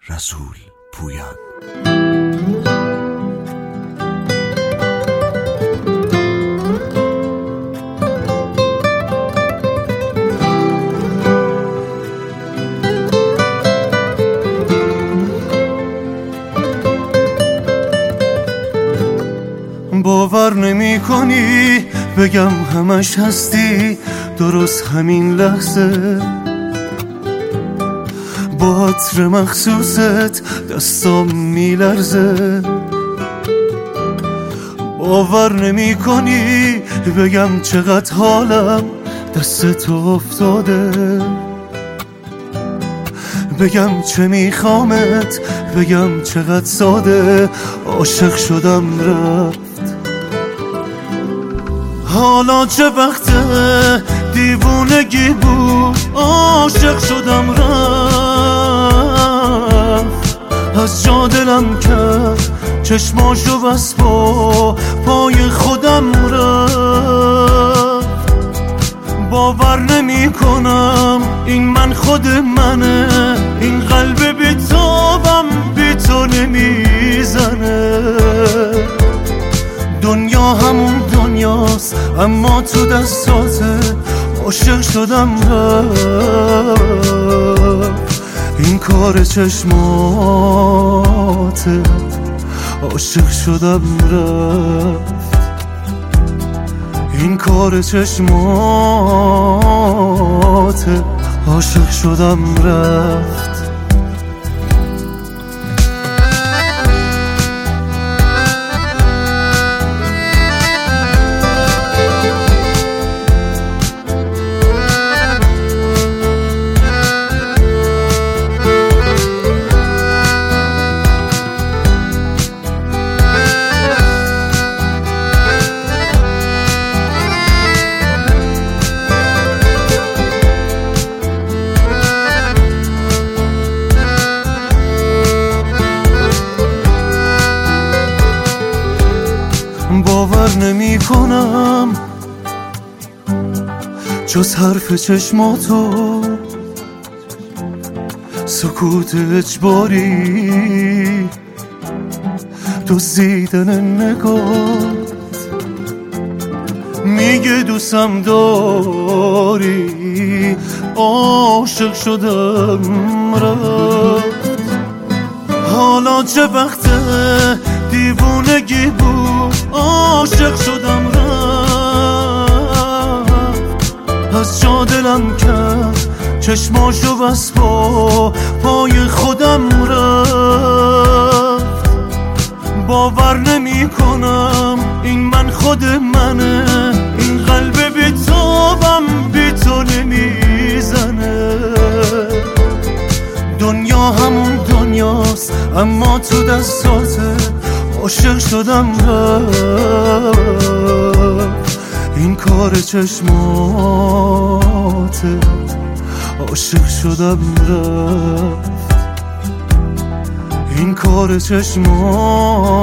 رسول پویان. باور نمی کنی بگم همش هستی، درست همین لحظه با عطر مخصوصت دستام میلرزه. باور نمی کنی بگم چقدر حالم دست تو افتاده، بگم چه میخوامت، بگم چقدر ساده عاشق شدم رفت. حالا چه وقته دیوونگی بود، عاشق شدم رفت. از جا دلم کرد چشماشو بس با پای خودم رفت. باور نمی کنم این من خود منه، این قلب بیتابم بی تو نمیزنه. دنیا همون دنیاست اما تو دستاته، عاشق شدم رفت. این کار چشماته، عاشق شدم رفت. این کار چشماته، عاشق شدم رفت. باور نمی کنم جز حرف چشماتو، سکوت اجباری، دزدیدن نگات، میگه دوستم داری، عاشق شدم رفت. حالا چه وقته دیوونگی بود، عاشق شدم رفت. از جا دلم کرد چشماشو بس با پای خودم رفت. باور نمی کنم این من خود منه، این قلب بیتابم بی تو نمیزنه. دنیا همون دنیاست اما تو دستاته، عاشق شدم رفت. این کار چشماته، عاشق شدم رفت. این کار چشماته،